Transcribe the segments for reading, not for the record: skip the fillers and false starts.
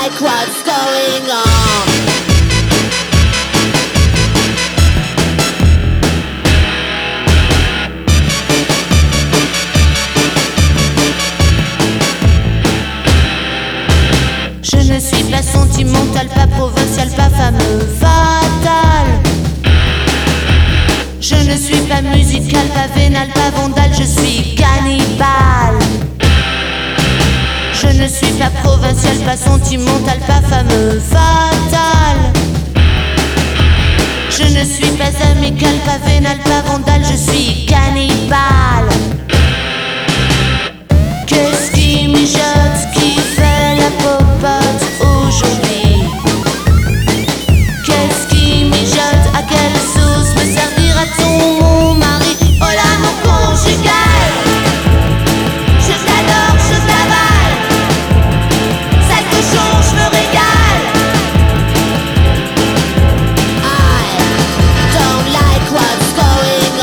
like what's going on. Je ne suis pas sentimental, pas provincial, pas fameux, fatal. Je ne suis pas musical, pas vénal, pas vandale, je suis cannibale. Je ne suis pas provincial, pas sentimental, pas fameux, fatal. Je ne suis pas amical, pas vénal, pas vandale, je suis cannibale. Qu'est-ce qui mijote, qui fait la popote aujourd'hui? Qu'est-ce qui mijote, à quelle sauce me servira-t-on, mon mari? Oh l'amour conjugal, je t'adore, je t'avale, sale cochon, je me régale. I don't like what's going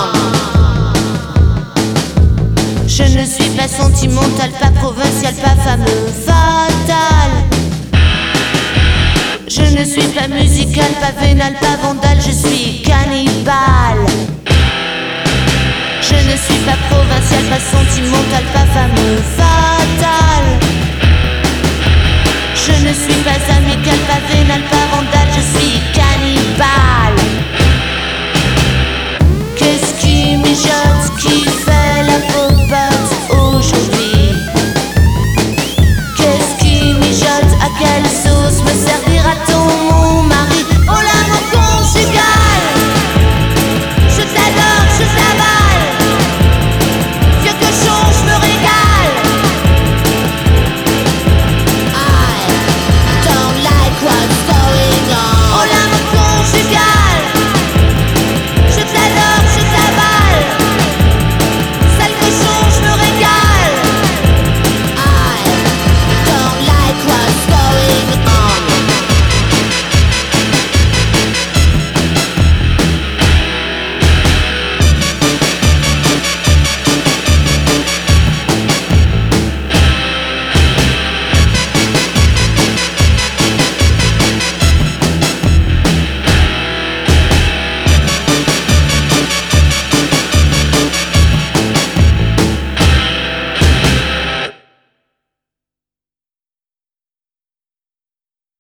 on. Je ne suis pas sentimental, pas provincial, pas fameux, fatal. Je ne suis pas musical, pas vénal, pas vandale, je suis cannibale. Je ne suis pas provincial, pas sentimental, pas fameux, fatal.